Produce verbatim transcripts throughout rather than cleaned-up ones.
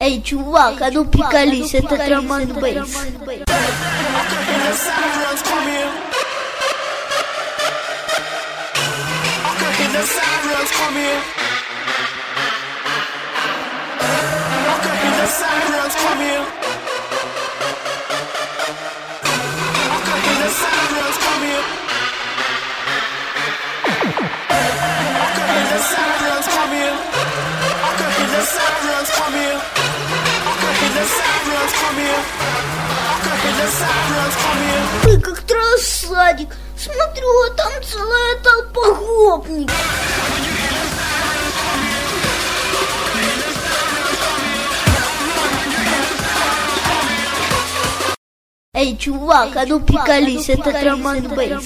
Эй, чувак, а ну приколись, этот Роман Бейс. Ты как рассадик. Смотрю, а там целая толпа гопников. Эй, чувак, а ну приколись, этот Роман Бейс.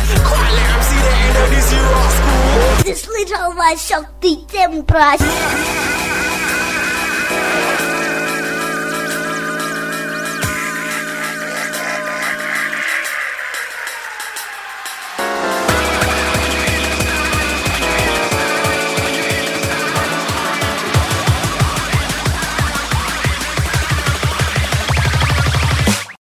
Ты слышал, Васек, ты тем праздник.